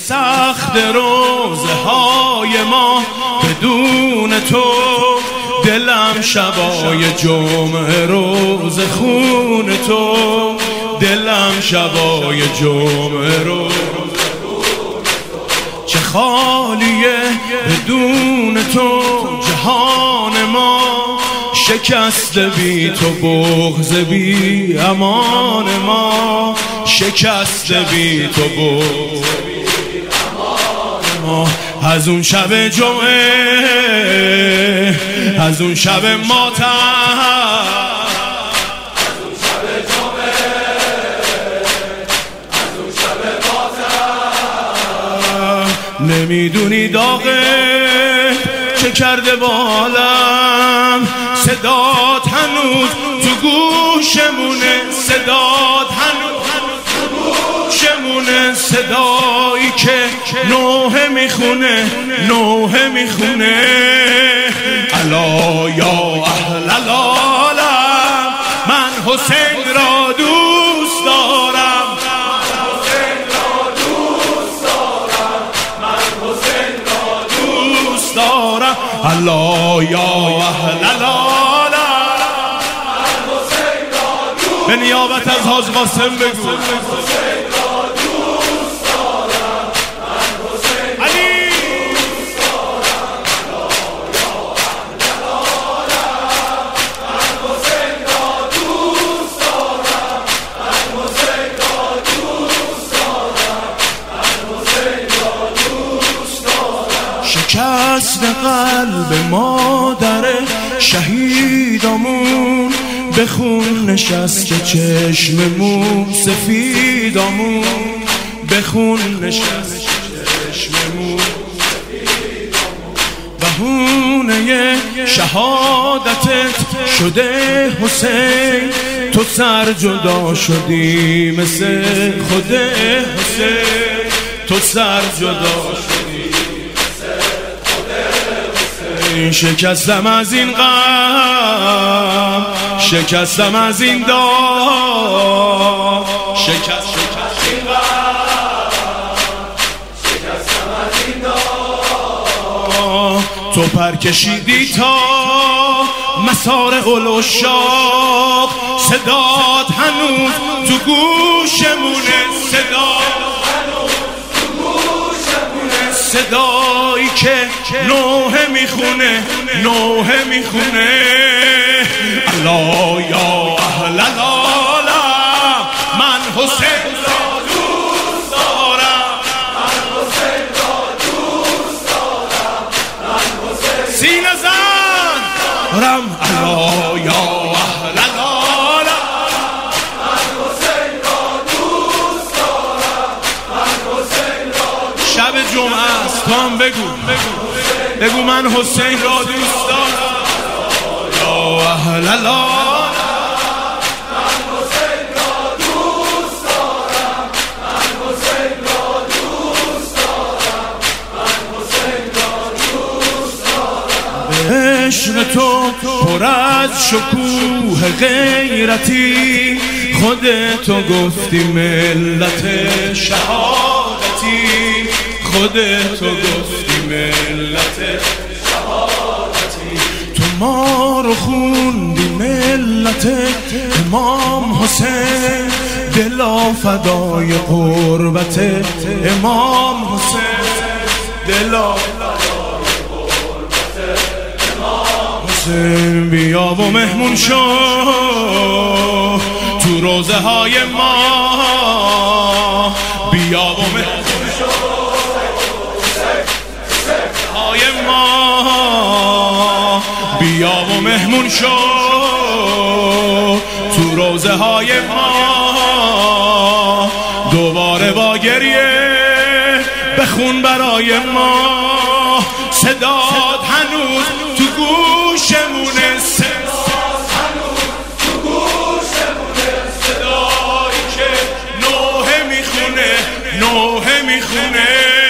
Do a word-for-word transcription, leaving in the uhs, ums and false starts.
سخت روزه های ما بدون تو، دلم شبای جمعه روز خون تو، دلم شبای جمعه روز چه خالیه بدون تو جهان ما، شکست بی تو بغض بی امان ما، شکست بی تو بغض بی امان ما. از اون شب جمعه، از اون شب ماتم، نمیدونی داغه چه کرده بالم، صدات هنوز تو گوشمونه، صدات هنوز تو گوشمونه، صدایی که نوحه میخونه، نوحه میخونه. الا یا اهل العالم، من حسین را دوست دارم، الله یا اهل العالم، به نیابت از حاج قاسم بگو علی. شکست قلب مادر شهیدامون، به خون نشست چشممون سفیدامون، به خون نشست چشممون سفیدامون. بهونه شهادتت شده حسین، تو سر جدا شدی مثل خود حسین، تو سر جدا شدی. شکستم از این غم، شکستم از این داغ، شکست شکست این غم، شکستم از این داغ. تو پر کشیدی تا مسار العشاق، صدات هنوز تو گوشمونه، صدات صدایی که نوحه میخونه، نوحه میخونه. الا یا اهل العالم، من حسین را دوست دارم، من حسین را دوست دارم، من حسین سینه زن رم. الا یا اهل العالم، من حسین را دوست دارم، من حسین را دوست دارم. شب جمعه است، تو هم بگو بگو من حسین را دوست دارم. یا اهل العالم، من حسین را دوست دارم، من حسین را دوست دارم، من حسین را دوست دارم. به عشق تو پر از شکوه غیرتی، خودتو گفتی ملت شهادتی، خودتو گفتی ملت شهادتی. تو ما رو خوندی ملت امام حسین، دلا فدای قربت امام حسین، دلا فدای قربت امام حسین. بیا و مهمون شو تو روزه های ما، بیا و مهمون ما، بیا و مهمون شو تو روزه های ما. دوباره با گریه بخون برای ما، صدات هنوز تو گوشمونه، صدات هنوز تو گوشمونه، صدایی که نوحه میخونه، نوحه میخونه.